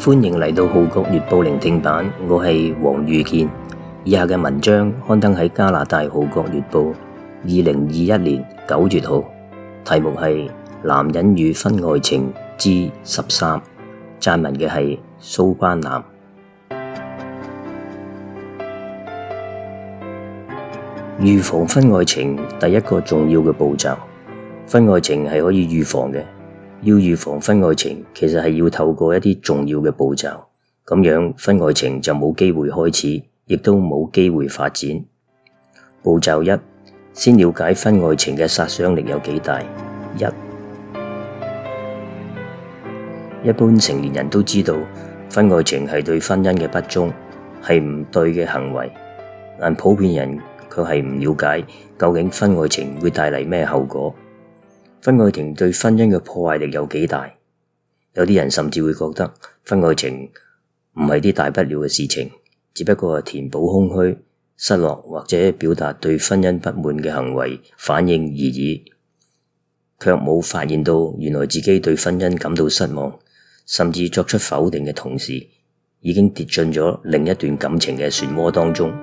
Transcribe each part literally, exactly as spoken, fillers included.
歡迎嚟到《號角月報》聆聽版，我係黃裕健。以下嘅文章刊登喺加拿大《號角月報》二零二一年九月號，題目係《男人與婚外情之十三》，撰文嘅係蘇關南。預防婚外情第一個重要嘅步驟，婚外情係可以預防嘅。要預防婚外情，其實係要透過一啲重要嘅步驟，咁樣婚外情就冇機會開始，亦都冇機會發展。步驟一，先了解婚外情嘅殺傷力有幾大。一，一般成年人都知道婚外情係對婚姻嘅不忠，係唔對嘅行為，但普遍人卻係唔了解究竟婚外情會帶嚟咩後果。婚外情對婚姻嘅破壞力有幾大？有啲人甚至會覺得婚外情唔係啲大不了嘅事情，只不過係填補空虛、失落或者表達對婚姻不滿嘅行為反應而已，卻冇發現到原來自己對婚姻感到失望，甚至作出否定嘅同時，已經跌進咗另一段感情嘅漩渦當中。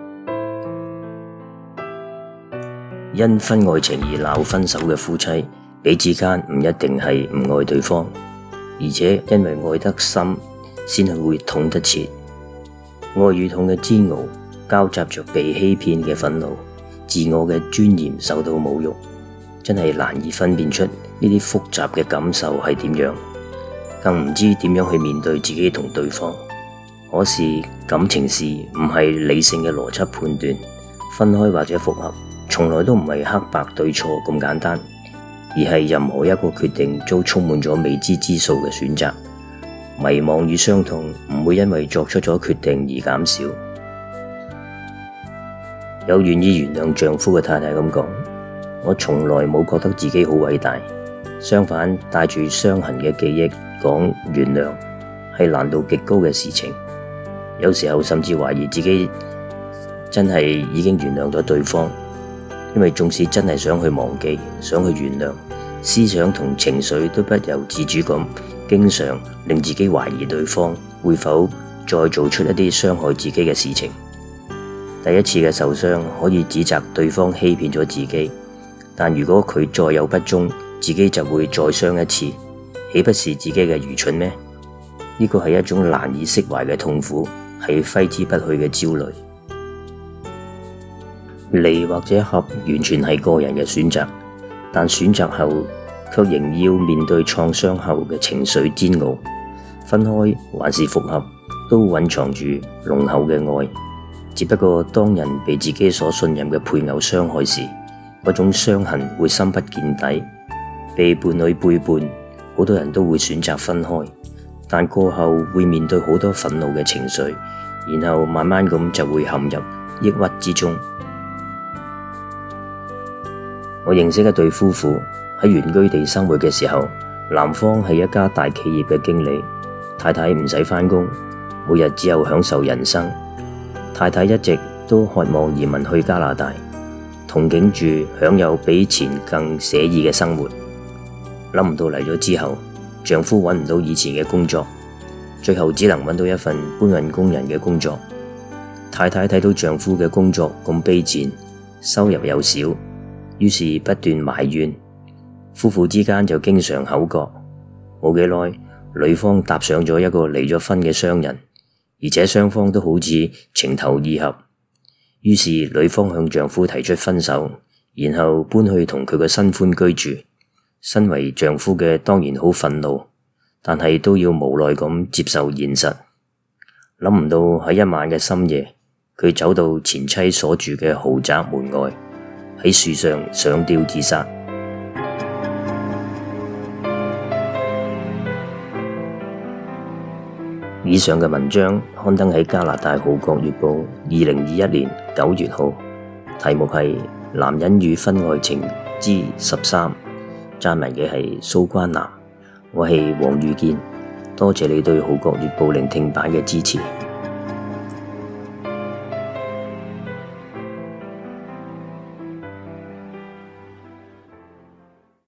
因婚外情而鬧分手嘅夫妻，彼此間唔一定係唔愛對方，而且因為愛得深，先係會痛得切。愛與痛嘅煎熬，交雜着被欺騙嘅憤怒，自我嘅尊嚴受到侮辱，真係難以分辨出呢啲複雜嘅感受係點樣，更唔知點樣去面對自己同對方。可是感情事唔係理性嘅邏輯判斷，分開或者復合，從來都唔係黑白對錯咁簡單。而係任何一個決定都充滿咗未知之數嘅選擇，迷惘與傷痛唔會因為作出咗決定而減少。有願意原諒丈夫嘅太太咁講：我從來冇覺得自己好偉大，相反帶住傷痕嘅記憶講原諒係難度極高嘅事情。有時候甚至懷疑自己真係已經原諒咗對方。因為縱使真係想去忘記，想去原諒，思想同情緒都不由自主咁，經常令自己懷疑對方會否再做出一啲傷害自己嘅事情。第一次嘅受傷可以指責對方欺騙咗自己，但如果佢再有不忠，自己就會再傷一次，豈不是自己嘅愚蠢咩？呢個係一種難以釋懷嘅痛苦，係揮之不去嘅焦慮。離或者合完全係個人嘅選擇，但選擇後卻仍要面對創傷後嘅情緒煎熬。分開還是復合，都蘊藏住濃厚嘅愛。只不過當人被自己所信任嘅配偶傷害時，嗰種傷痕會深不見底。被伴侶背叛，好多人都會選擇分開，但過後會面對好多憤怒嘅情緒，然後慢慢咁就會陷入抑鬱之中。我認識一對夫婦喺原居地生活嘅時候，男方係一家大企業嘅經理，太太唔使返工，每日只有享受人生。太太一直都渴望移民去加拿大，憧憬住享有比錢更寫意嘅生活。諗唔到嚟咗之後，丈夫揾唔到以前嘅工作，最後只能揾到一份搬運工人嘅工作。太太睇到丈夫嘅工作咁卑賤，收入又少，於是不斷埋怨，夫婦之間就經常口角。冇幾耐，女方搭上咗一個離咗婚嘅商人，而且雙方都好似情投意合。於是女方向丈夫提出分手，然後搬去同佢嘅新歡居住。身為丈夫嘅當然好憤怒，但係都要無奈咁接受現實。諗唔到喺一晚嘅深夜，佢走到前妻所住嘅豪宅門外，喺樹上上吊自殺。以上嘅文章刊登喺加拿大《號角月報》二零二一年九月號，題目係《男人與婚外情之十三》，撰文嘅係蘇關南。我係黃裕健，多謝你對《號角月報》聆聽版嘅支持。